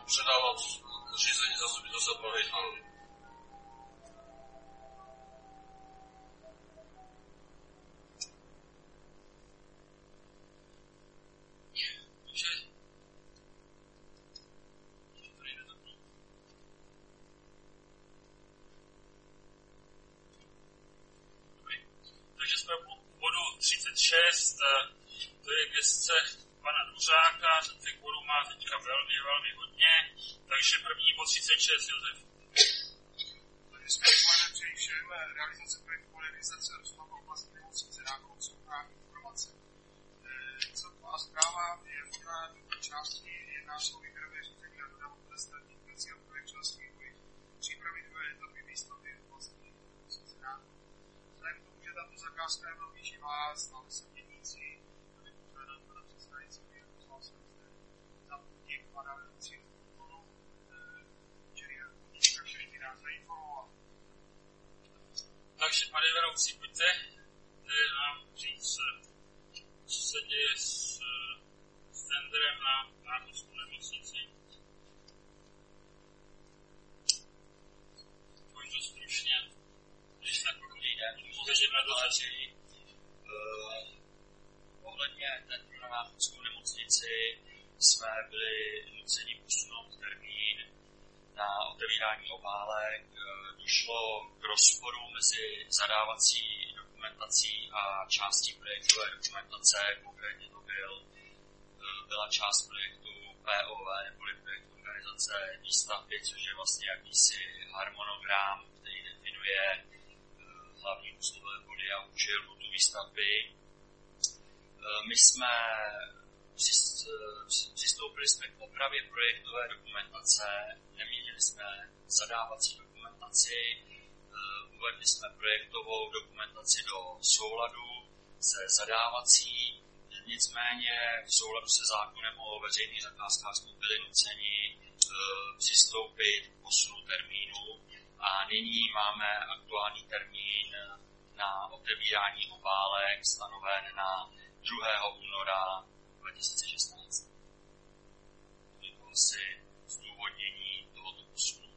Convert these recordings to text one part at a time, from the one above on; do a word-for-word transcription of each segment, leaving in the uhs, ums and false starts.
předávat řízení zastupitelstva pro hejtmanů. Takže jsme u bodu třicet šest, to je gesce pana Dvořáka, těch bodů má teďka velmi, velmi hodně, takže první bod třicet šest, Josef. Takže jsme dopoledne přeji všem realizace projektu modernizace rozmachu oblasti nemocnice Náchodců a informace. Celková zpráva je podle části jedná se o výběrové řízení a dodávatelé stavebních prací a projektu na svůj boj přípravy druhé etapy výstavby oblasti nemocnice Náchodců. Vzhledem k tomu, že tato zakázka je velmi živá, stále se měnící, aby požádal pana předsedající, poslal jsem zde za podnik pana vedoucího výboru, který je tak všechny nás zainformoval. Takže, pane vedoucí, pojďte nám říct, co se děje s, s tenderem na Náchodskou nemocnici. Pojď to stručně, když tak můžeme do řeči. Ohledně tenderu na Náchodskou nemocnici jsme byli nuceni posunout termín na otevírání obálek. Došlo k rozporu mezi zadávací dokumentací a částí projektové dokumentace, konkrétně to byl, byla část projektu P O V, neboli projekt organizace výstavby, což je vlastně jakýsi harmonogram, který definuje hlavní úslové body a účel tu výstavby. My jsme přistoupili jsme k opravě projektové dokumentace, neměnili jsme zadávací dokumentaci, uvedli jsme projektovou dokumentaci do souladu se zadávací, nicméně v souladu se zákonem o veřejných zakázkách jsme byli nuceni přistoupit k posunu termínu a nyní máme aktuální termín na otevírání obálek stanoven na druhého února dva tisíce šestnáct. To asi zdůvodnění tohoto posunu.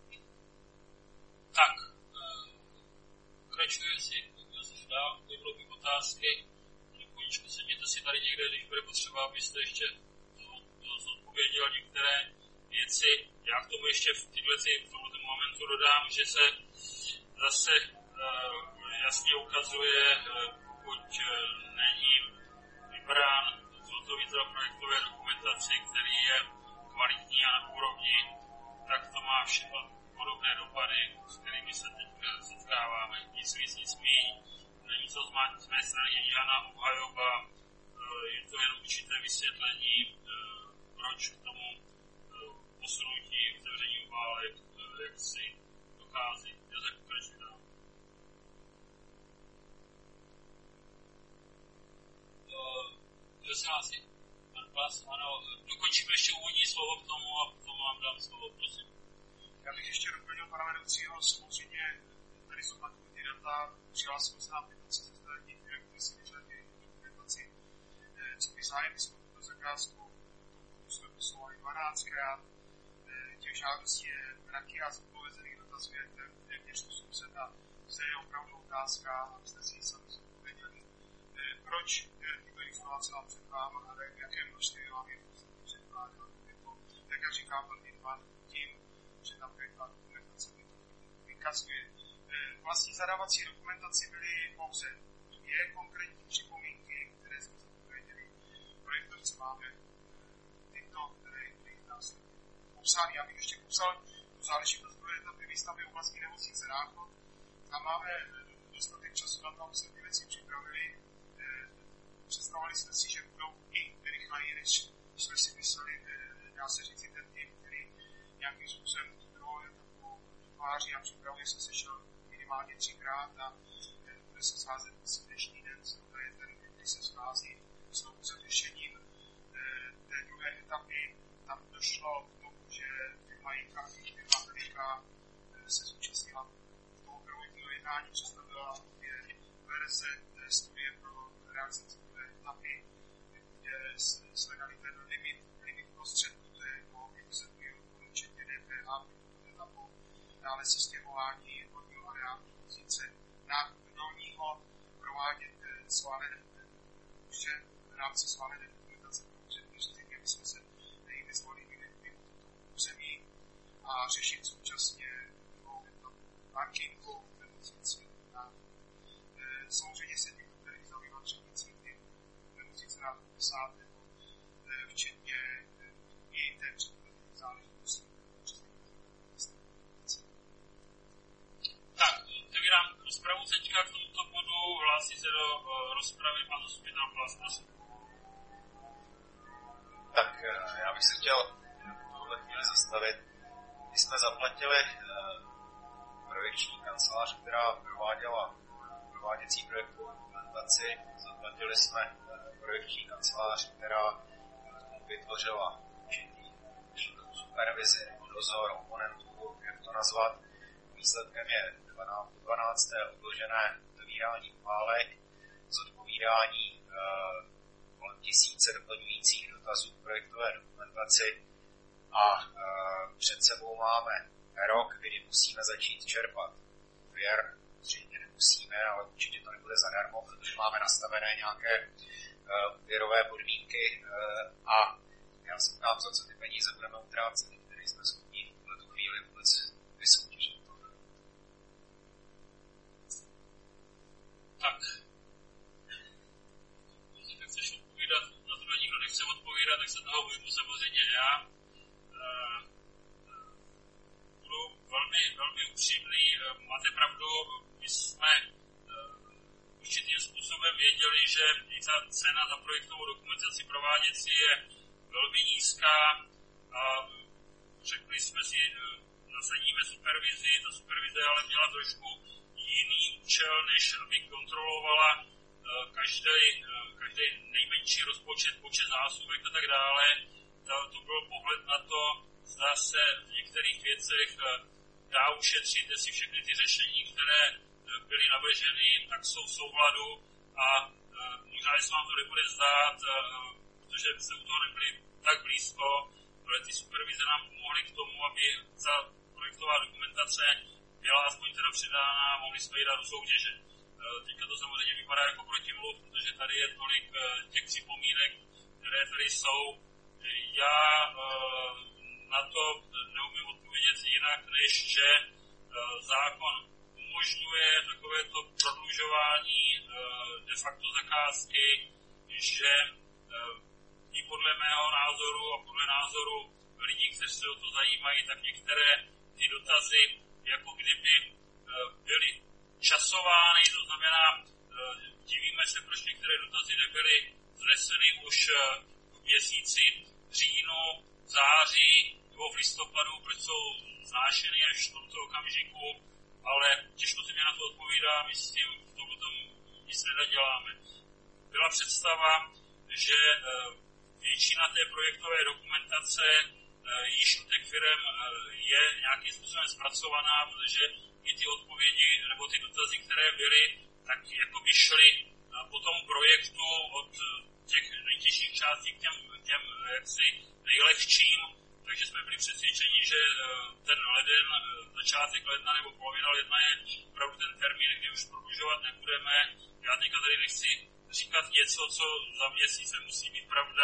Tak, pokračuje si Josef dál, to bylo bych otázky. Koničku sedněte si tady někde, když bude potřeba, abyste ještě zodpověděl některé věci. Já k tomu ještě v tomto momentu dodám, že se zase uh, jasně ukazuje, uh, pokud uh, není vybrán zhotovitel projektové dokumentaci, který je kvalitní a na úrovni, tak to má všechno podobné dopady, s kterými se teď setkáváme. Nic víc, nic míň. Není to z mé strany žádná obhajoba, je to jen určité vysvětlení, proč k tomu posunutí otevření obálek, jak si dochází. Já tak pokračuji dál. Kdo se hlásí? Pan Plas, ano, dokončíme ještě úvodní slovo k tomu a potom vám dám slovo, prosím. Já bych ještě doplnil pana vedoucího, samozřejmě tady jsou takový ty data, přihlásilo se nám třicet stavebních firm, které si vyžadují dokumentaci, co by zájem jsme tuto zakázku, to jsme posouhali dvanáctkrát, těch žádostí je mraky a zodpovězených dotazů je téměř osm set a to je opravdu otázka, abyste si ji sami zodpověděli. Proč tyto informace vám předkládám a jaké množství vám je předkládám? Je to, jak já říkám, velmi dbát tím, že ta projektová dokumentace vykazuje. Vlastní zadávací dokumentaci byly pouze dvě konkrétní připomínky, které jsme zodpověděli. Projektovce máme tyto, které jich nás popsány. Já bych ještě popsal tu záležitost druhé etapy výstavby oblastní nemocnice Náchod a máme dostatek času na to, aby jsme ty věci připravili. Představovali jsme si, že budou i rychleji, než jsme si mysleli, dá se říct, ten tým, který nějakým způsobem tu druhou etapu vytváří a připravuje se sešel minimálně třikrát a bude se scházet asi dnešní den, to je ten, který se schází znovu se řešením té druhé etapy. Tam došlo k tomu, že firma I K A, firma Velika se zúčastnila toho prvotního jednání, představila dvě verze té studie pro realizaci druhé etapy, kde shledali ten limit, limit prostředků, to je to, jak se dále se stěhování vodního areálu Luzice, nákup dolního provádět schválené vše v rámci schválené dokumentace pro územní řízení, aby jsme se nevyzvali mimo toto území a řešit současně druhou etapu parkingu v nemocnici. Samozřejmě se tím bude zabývat řadící ty nemocnice na desátého, včetně i té předpovědné záležitosti. Tak, otevírám rozpravu teďka k tomuto bodu, hlásí se do uh, rozpravy pan zastupitel Plas, prosím. Tak já bych se chtěl v tuhle chvíli zastavit. My jsme zaplatili uh, projekční kancelář, která prováděla prováděcí projektovou dokumentaci. Zaplatili jsme uh, projekční kancelář, která vytvořila určitý supervizi nebo dozor oponentů, jak to nazvat. Výsledkem je dvanácté odložené otevírání válek, zodpovídání uh, kolem tisíce doplňujících dotazů k projektové dokumentaci a uh, před sebou máme rok, kdy musíme začít čerpat úvěr. Zřejmě nemusíme, ale určitě to nebude zadarmo, protože máme nastavené nějaké uh, úvěrové podmínky uh, a já se ptám, za co ty peníze budeme utrácet, které jsme schopni v tuto chvíli vůbec vysoutěžit. Tak. Když chceš odpovídat, na to nikdo nechce odpovídat, tak se toho ujmu samozřejmě já. Uh, budu velmi, velmi upřímný. Uh, máte pravdu, my jsme uh, určitým způsobem věděli, že i ta cena za projektovou dokumentaci prováděcí je velmi nízká a řekli jsme si, nasadíme supervizi, ta supervize ale měla trošku jiný účel, než aby kontrolovala každý, každý nejmenší rozpočet, počet zásuvek a tak dále. To byl pohled na to, zda se v některých věcech dá ušetřit, jestli všechny ty řešení, které byly navrženy, tak jsou v souladu a možná, že se vám to nebude zdát, protože se u toho nebyli tak blízko, ale ty supervize nám pomohly k tomu, aby ta projektová dokumentace byla aspoň teda předána a mohli jsme ji dát do soutěže. Teďka to samozřejmě vypadá jako protimluv, protože tady je tolik těch připomínek, které tady jsou. Já na to neumím odpovědět jinak, než že zákon umožňuje takovéto prodlužování de facto zakázky, že i podle mého názoru a podle názoru lidí, kteří se o to zajímají, tak některé ty dotazy jako kdyby byly časovány, to znamená, divíme se, proč některé dotazy nebyly vzneseny už v měsíci říjnu, září nebo v listopadu, proč jsou znášeny až v tomto okamžiku, ale těžko se mi na to odpovídá, my s tím v tom tom nic neděláme. Byla představa, že většina té projektové dokumentace již u těch firm je nějakým způsobem zpracovaná, protože i ty odpovědi nebo ty dotazy, které byly, tak jako by šly po tom projektu od těch nejtěžších částí k těm, těm jaksi nejlehčím, takže jsme byli přesvědčeni, že ten leden, začátek ledna nebo polovina ledna je opravdu ten termín, kdy už prodlužovat nebudeme. Já teďka tady nechci říkat něco, co za měsíc musí být pravda.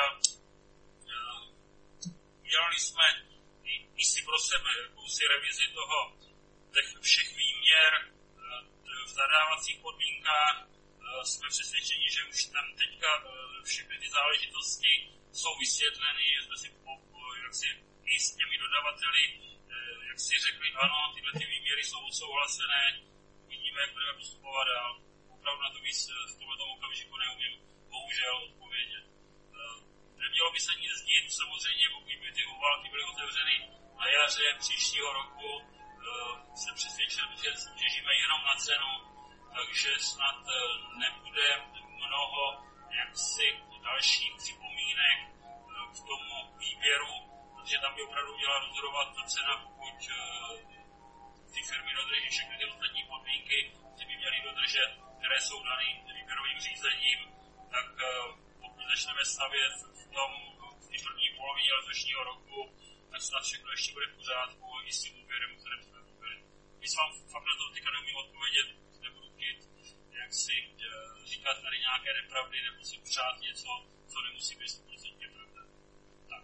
Udělali jsme i, i si pro sebe jakousi revizi toho, těch všech výměr v zadávacích podmínkách. Jsme přesvědčeni, že už tam teďka všechny ty záležitosti jsou vysvětleny, že jsme si po, po, jak si i s těmi dodavateli, jak si řekli, ano, tyhle ty výměry jsou odsouhlasené, uvidíme, jak budeme postupovat dál. Opravdu na to víc v tomto okamžiku neumím bohužel odpovědět. Nemělo by se nic dít, samozřejmě, pokud by ty obálky byly otevřeny na jaře příštího roku, jsem přesvědčen, že soutěžíme jenom na cenu, takže snad nebude mnoho jaksi dalších připomínek k tomu výběru, protože tam by opravdu měla rozhodovat ta cena, pokud ty firmy dodrží všechny ty ostatní podmínky, ty by měly dodržet, které jsou dané výběrovým řízením, tak pokud začneme stavět v tom v první polovině letošního roku, tak snad všechno ještě bude v pořádku i s tím úvěrem, kterým jsme mluvili. Když vám fakt na to teďka neumím odpovědět, nebudu chtít, jak si uh, říkat tady nějaké nepravdy, nebo si přát něco, co nemusí být sto procent pravda. Tak.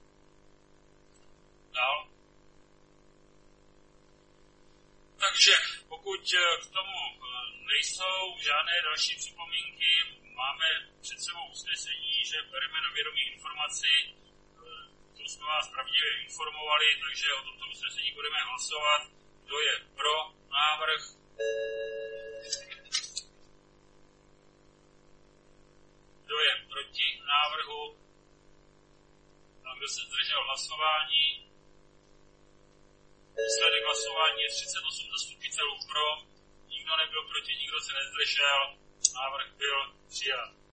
Dál. Takže pokud k tomu nejsou žádné další připomínky, máme před sebou usnesení, že bereme na vědomí informaci, kterou jsme vás pravdivě informovali, takže o tomto usnesení budeme hlasovat. Kdo je pro návrh? Kdo je proti návrhu? A kdo se zdržel hlasování? Výsledek hlasování je třicet osm zastupitelů pro, nikdo nebyl proti, nikdo se nezdržel, návrh byl přijat.